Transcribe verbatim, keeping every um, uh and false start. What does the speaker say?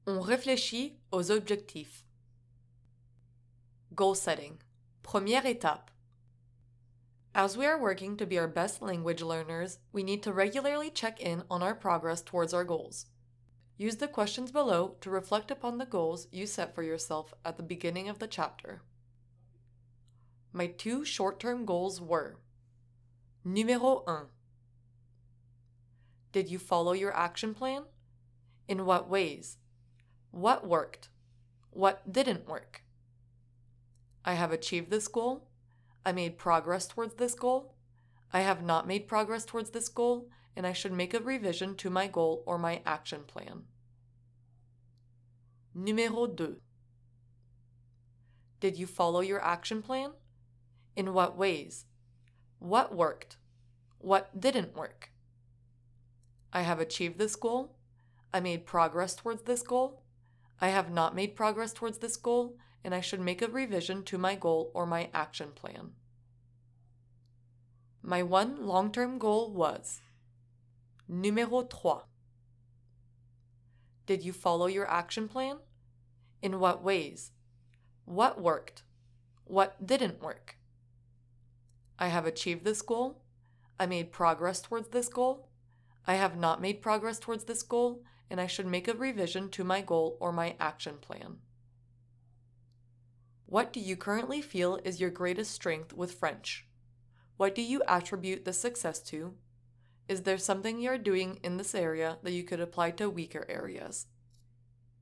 On réfléchit aux objectifs. Goal setting. Première étape. As we are working to be our best language learners, we need to regularly check in on our progress towards our goals. Use the questions below to reflect upon the goals you set for yourself at the beginning of the chapter. My two short-term goals were: Numéro un. Did you follow your action plan? In what ways? What worked? What didn't work? I have achieved this goal. I made progress towards this goal. I have not made progress towards this goal, and I should make a revision to my goal or my action plan. Numéro deux. Did you follow your action plan? In what ways? What worked? What didn't work? I have achieved this goal. I made progress towards this goal. I have not made progress towards this goal, and I should make a revision to my goal or my action plan. My one long-term goal was: Numéro trois. Did you follow your action plan? In what ways? What worked? What didn't work? I have achieved this goal. I made progress towards this goal. I have not made progress towards this goal, and I should make a revision to my goal or my action plan. What do you currently feel is your greatest strength with French? What do you attribute this success to? Is there something you are doing in this area that you could apply to weaker areas?